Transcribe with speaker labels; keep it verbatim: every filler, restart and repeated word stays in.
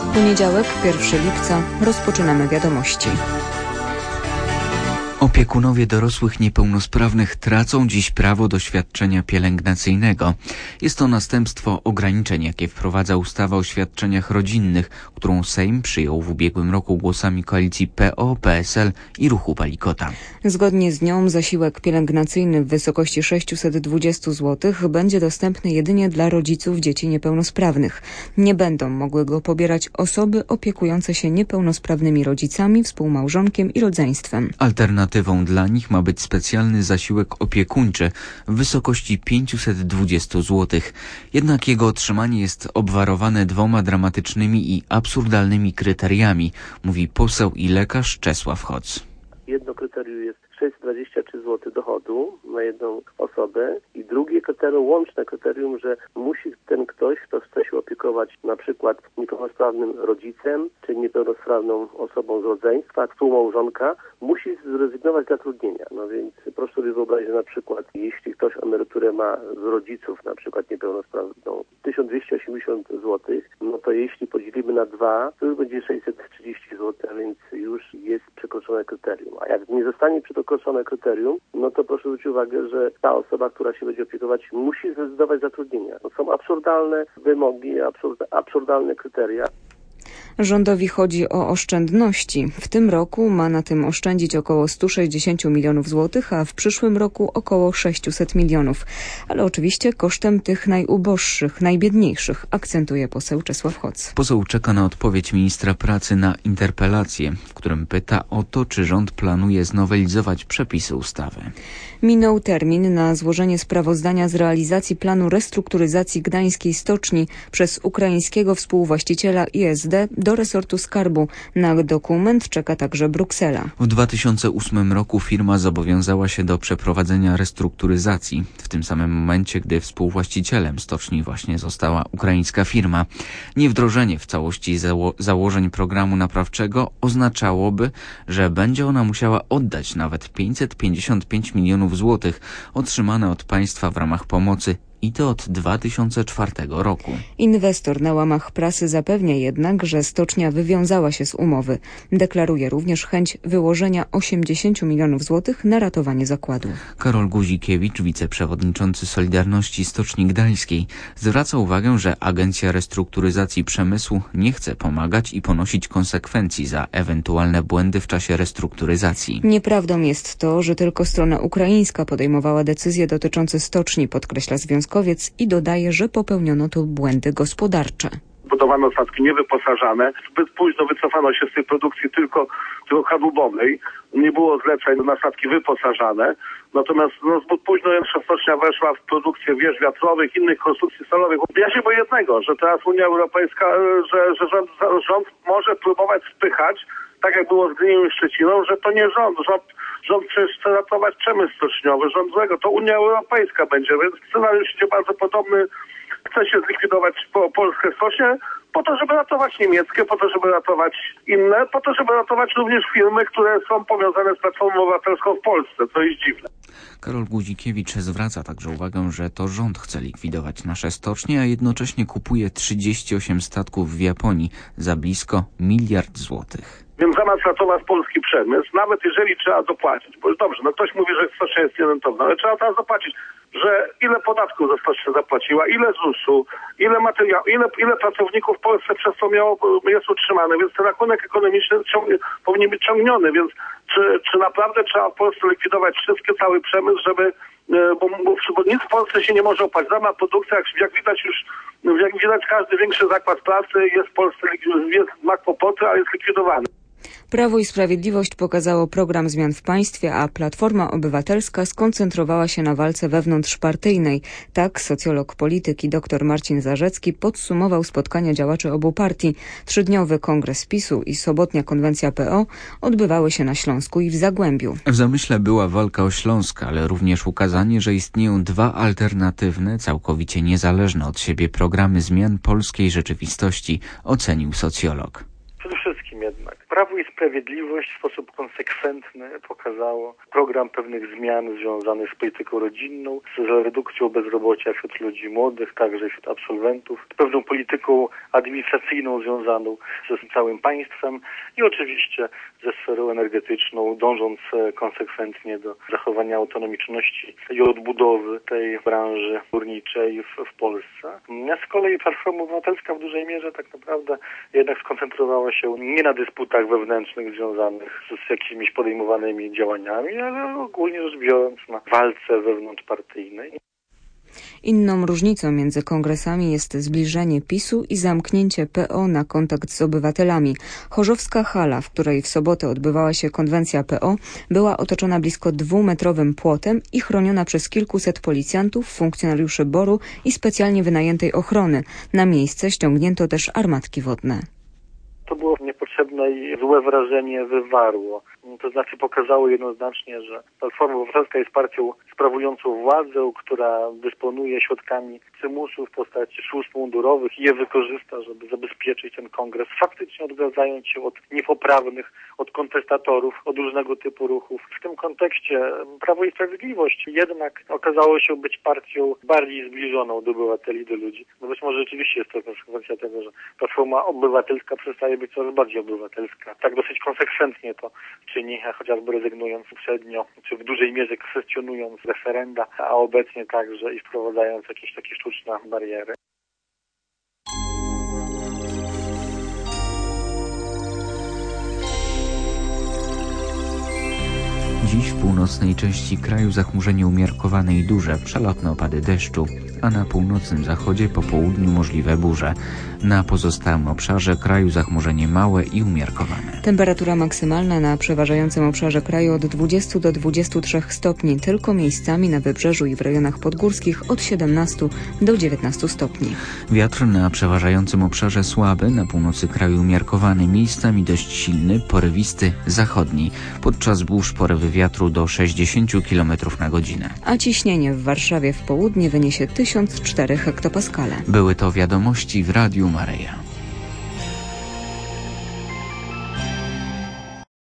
Speaker 1: Poniedziałek, pierwszego lipca. Rozpoczynamy wiadomości.
Speaker 2: Opiekunowie dorosłych niepełnosprawnych tracą dziś prawo do świadczenia pielęgnacyjnego. Jest to następstwo ograniczeń, jakie wprowadza ustawa o świadczeniach rodzinnych, którą Sejm przyjął w ubiegłym roku głosami koalicji P O, P S L i Ruchu Palikota.
Speaker 1: Zgodnie z nią zasiłek pielęgnacyjny w wysokości sześćset dwadzieścia złotych będzie dostępny jedynie dla rodziców dzieci niepełnosprawnych. Nie będą mogły go pobierać osoby opiekujące się niepełnosprawnymi rodzicami, współmałżonkiem i rodzeństwem.
Speaker 2: Alternatywą dla nich ma być specjalny zasiłek opiekuńczy w wysokości pięćset dwadzieścia złotych. Jednak jego otrzymanie jest obwarowane dwoma dramatycznymi i absurdalnymi kryteriami, mówi poseł i lekarz Czesław Hoc.
Speaker 3: Jedno kryterium jest sześćset dwadzieścia trzy złote dochodu na jedną osobę i drugie kryterium, łączne kryterium, że musi ten ktoś, kto chce się opiekować na przykład niepełnosprawnym rodzicem czy niepełnosprawną osobą z rodzeństwa, współmałżonka, musi zrezygnować z zatrudnienia. No więc proszę sobie wyobrazić, że na przykład jeśli ktoś emeryturę ma z rodziców, na przykład niepełnosprawną, tysiąc dwieście osiemdziesiąt złotych, no to jeśli podzielimy na dwa, to już będzie sześćset trzydzieści złotych, a więc już jest przekroczone kryterium. A jak nie zostanie przekroczone kryterium, no to proszę zwrócić uwagę, że ta osoba, która się będzie opiekować, musi zrezygnować z zatrudnienia. To są absurdalne wymogi, absurd, absurdalne kryteria.
Speaker 1: Rządowi chodzi o oszczędności. W tym roku ma na tym oszczędzić około sto sześćdziesiąt milionów złotych, a w przyszłym roku około sześćset milionów. Ale oczywiście kosztem tych najuboższych, najbiedniejszych, akcentuje poseł Czesław Hoc.
Speaker 2: Poseł czeka na odpowiedź ministra pracy na interpelację, w którym pyta o to, czy rząd planuje znowelizować przepisy ustawy.
Speaker 1: Minął termin na złożenie sprawozdania z realizacji planu restrukturyzacji Gdańskiej Stoczni przez ukraińskiego współwłaściciela I S D do resortu skarbu. Na dokument czeka także Bruksela.
Speaker 2: W dwa tysiące ósmym roku firma zobowiązała się do przeprowadzenia restrukturyzacji. W tym samym momencie, gdy współwłaścicielem stoczni właśnie została ukraińska firma. Niewdrożenie w całości zało- założeń programu naprawczego oznaczałoby, że będzie ona musiała oddać nawet pięćset pięćdziesiąt pięć milionów złotych otrzymane od państwa w ramach pomocy i to od dwa tysiące czwartego roku.
Speaker 1: Inwestor na łamach prasy zapewnia jednak, że stocznia wywiązała się z umowy. Deklaruje również chęć wyłożenia osiemdziesiąt milionów złotych na ratowanie zakładu.
Speaker 2: Karol Guzikiewicz, wiceprzewodniczący Solidarności Stoczni Gdańskiej, zwraca uwagę, że Agencja Restrukturyzacji Przemysłu nie chce pomagać i ponosić konsekwencji za ewentualne błędy w czasie restrukturyzacji.
Speaker 1: Nieprawdą jest to, że tylko strona ukraińska podejmowała decyzje dotyczące stoczni, podkreśla związkowiec i dodaje, że popełniono tu błędy gospodarcze.
Speaker 4: Budowano statki niewyposażane, zbyt późno wycofano się z tej produkcji tylko, tylko kadłubowej, nie było zleceń na statki wyposażane, natomiast no, zbyt późno nasza stocznia weszła w produkcję wież wiatrowych, innych konstrukcji stalowych. Ja się boję jednego, że teraz Unia Europejska, że, że rząd, rząd może próbować spychać, tak jak było z Gdynią i Szczeciną, że to nie rząd, rząd Rząd przecież chce ratować przemysł stoczniowy, rząd złego, to Unia Europejska będzie, więc scenariusz idzie bardzo podobny. Chce się zlikwidować po, polskie stocznie po to, żeby ratować niemieckie, po to, żeby ratować inne, po to, żeby ratować również firmy, które są powiązane z Platformą Obywatelską w Polsce, co jest dziwne.
Speaker 2: Karol Guzikiewicz zwraca także uwagę, że to rząd chce likwidować nasze stocznie, a jednocześnie kupuje trzydzieści osiem statków w Japonii za blisko miliard złotych.
Speaker 4: Więc zamiast ratować polski przemysł, nawet jeżeli trzeba dopłacić, bo dobrze, no ktoś mówi, że stocznia jest nierentowna, ale trzeba teraz dopłacić, że ile podatków za stocznię zapłaciła, ile zusu, ile materiału, ile, ile pracowników w Polsce przez to miało, jest utrzymane, więc ten rachunek ekonomiczny ciąg, powinien być ciągniony, więc czy, czy naprawdę trzeba w Polsce likwidować wszystkie, cały przemysł, żeby, bo, bo, bo nic w Polsce się nie może opłacić. Żadna produkcja, jak, jak widać już, jak widać każdy większy zakład pracy jest w Polsce, jest, ma kłopoty, a jest likwidowany.
Speaker 1: Prawo i Sprawiedliwość pokazało program zmian w państwie, a Platforma Obywatelska skoncentrowała się na walce wewnątrzpartyjnej. Tak socjolog polityki dr Marcin Zarzecki podsumował spotkania działaczy obu partii. Trzydniowy kongres PiSu i sobotnia konwencja P O odbywały się na Śląsku i w Zagłębiu.
Speaker 2: W zamyśle była walka o Śląsk, ale również ukazanie, że istnieją dwa alternatywne, całkowicie niezależne od siebie programy zmian polskiej rzeczywistości, ocenił socjolog.
Speaker 5: Przede wszystkim jednak Prawo i Sprawiedliwość w sposób konsekwentny pokazało program pewnych zmian związanych z polityką rodzinną, z redukcją bezrobocia wśród ludzi młodych, także wśród absolwentów, z pewną polityką administracyjną związaną ze całym państwem i oczywiście ze sferą energetyczną, dążąc konsekwentnie do zachowania autonomiczności i odbudowy tej branży górniczej w, w Polsce. Z kolei Platforma Obywatelska w dużej mierze tak naprawdę jednak skoncentrowała się nie na dysputach wewnętrznych związanych z, z jakimiś podejmowanymi działaniami, ale ogólnie rzecz biorąc na walce wewnątrzpartyjnej.
Speaker 1: Inną różnicą między kongresami jest zbliżenie PiSu i zamknięcie P O na kontakt z obywatelami. Chorzowska hala, w której w sobotę odbywała się konwencja P O, była otoczona blisko dwumetrowym płotem i chroniona przez kilkuset policjantów, funkcjonariuszy B O R-u i specjalnie wynajętej ochrony. Na miejsce ściągnięto też armatki wodne.
Speaker 5: To było niepotrzebne i złe wrażenie wywarło. To znaczy pokazało jednoznacznie, że Platforma Obywatelska jest partią sprawującą władzę, która dysponuje środkami przymusu w postaci służb mundurowych i je wykorzysta, żeby zabezpieczyć ten kongres, faktycznie odgradzając się od niepoprawnych, od kontestatorów, od różnego typu ruchów. W tym kontekście Prawo i Sprawiedliwość jednak okazało się być partią bardziej zbliżoną do obywateli, do ludzi. No być może rzeczywiście jest to konsekwencja tego, że Platforma Obywatelska przestaje być coraz bardziej obywatelska. Tak dosyć konsekwentnie to czyni, chociażby rezygnując uprzednio, czy w dużej mierze kwestionując referenda, a obecnie także i wprowadzając jakieś takie sztuczne bariery.
Speaker 2: Dziś w północnej części kraju zachmurzenie umiarkowane i duże, przelotne opady deszczu, a na północnym zachodzie po południu możliwe burze. Na pozostałym obszarze kraju zachmurzenie małe i umiarkowane.
Speaker 1: Temperatura maksymalna na przeważającym obszarze kraju od dwudziestu do dwudziestu trzech stopni, tylko miejscami na wybrzeżu i w rejonach podgórskich od siedemnastu do dziewiętnastu stopni.
Speaker 2: Wiatr na przeważającym obszarze słaby, na północy kraju umiarkowany, miejscami dość silny, porywisty, zachodni. Podczas burz porywy wiatru do sześćdziesięciu kilometrów na godzinę.
Speaker 1: A ciśnienie w Warszawie w południe wyniesie tysiąc cztery hektopaskale.
Speaker 2: Były to wiadomości w Radiu Maryja.